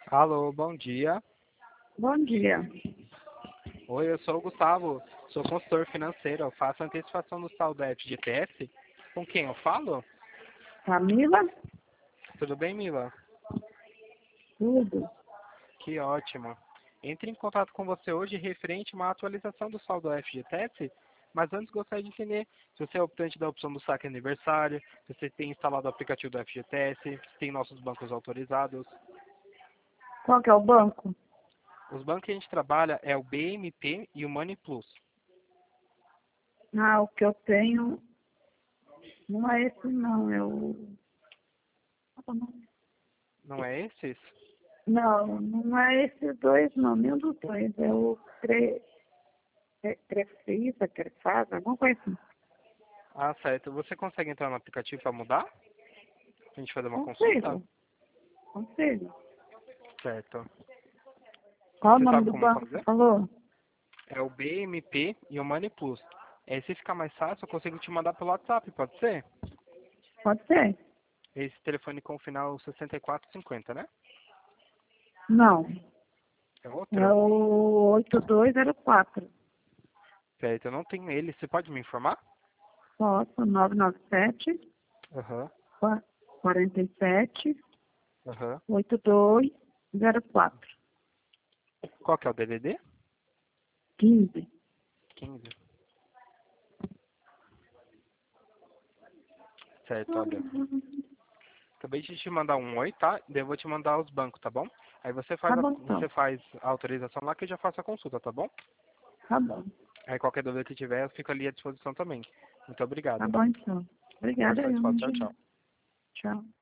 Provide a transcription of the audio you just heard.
Alô, bom dia. Bom dia. Oi, eu sou o Gustavo, sou consultor financeiro, eu faço antecipação do saldo da FGTS. Com quem eu falo? Camila? Tudo bem, Mila? Tudo. Que ótimo. Entre em contato com você hoje referente a uma atualização do saldo da FGTS, mas antes gostaria de entender se você é optante da opção do saque aniversário, se você tem instalado o aplicativo do FGTS, se tem nossos bancos autorizados. Qual que é o banco? Os bancos que a gente trabalha é o BMP e o Money Plus. Ah, o que eu tenho não é esse não, é o... Não é esses? Não, não é esses dois não, nenhum dos dois. É o Crefisa, Crefasa, alguma coisa assim. Ah, certo. Você consegue entrar no aplicativo para mudar? A gente fazer uma consulta? Conselho, conselho. Certo. Qual o Você nome sabe do como banco que fazer? você falou? É o BMP e o Money Plus. Se ficar mais fácil, eu consigo te mandar pelo WhatsApp, pode ser? Pode ser? Esse telefone com o final 6450, né? Não, É é outro? o 8204. Certo, eu não tenho ele. Você pode me informar? Posso, 997 Aham, 47 aham. 8204 Qual que é o DDD? 15. 15. Certo, olha. Acabei de te mandar um oi, tá? Daí eu vou te mandar os bancos, tá bom? Aí Tá bom, então. você faz a autorização lá que eu já faço a consulta, tá bom? Tá bom. Aí qualquer dúvida que tiver, eu fico ali à disposição também. Muito Tá obrigado. bom, então. Boa Obrigada, sorte, eu. tchau, tchau. Tchau.